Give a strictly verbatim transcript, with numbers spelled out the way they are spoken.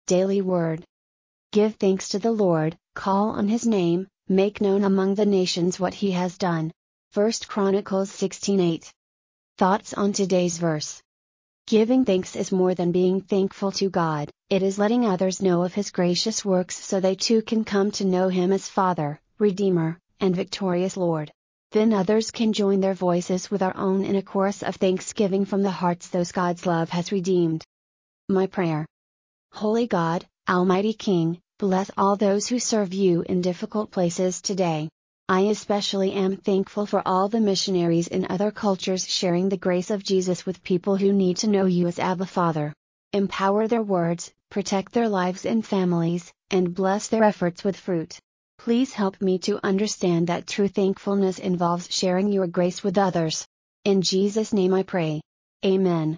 Daily Word. Give thanks to the Lord, call on His name, make known among the nations what He has done. First Chronicles sixteen eight. Thoughts on today's verse. Giving thanks is more than being thankful to God, it is letting others know of His gracious works so they too can come to know Him as Father, Redeemer, and victorious Lord. Then others can join their voices with our own in a chorus of thanksgiving from the hearts those God's love has redeemed. My prayer. Holy God, Almighty King, bless all those who serve You in difficult places today. I especially am thankful for all the missionaries in other cultures sharing the grace of Jesus with people who need to know You as Abba Father. Empower their words, protect their lives and families, and bless their efforts with fruit. Please help me to understand that true thankfulness involves sharing Your grace with others. In Jesus' name I pray. Amen.